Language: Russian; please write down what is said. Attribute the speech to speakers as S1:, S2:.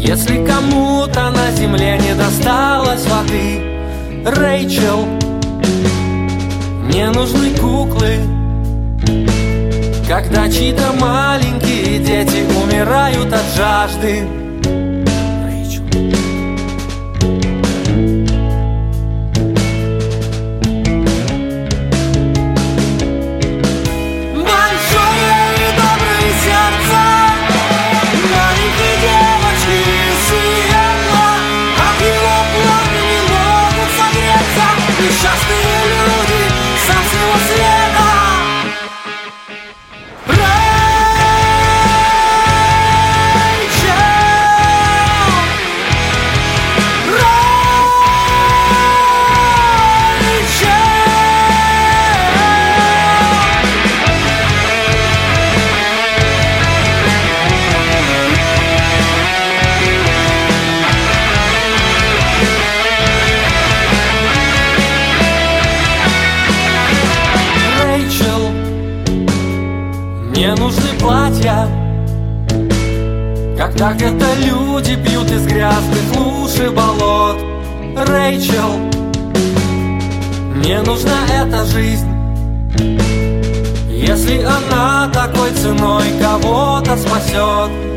S1: Если кому-то на земле не досталось воды, Рэйчел, мне нужны куклы. Когда чьи-то маленькие дети умирают от жажды, Рэйчел. Большое и доброе сердце маленькой девочки из Сиэтла, от его пламени не могут согреться несчастные люди со всего света. Мне нужны платья, когда где-то люди пьют из грязных луж и болот. Рэйчел, мне нужна эта жизнь, если она такой ценой кого-то спасет.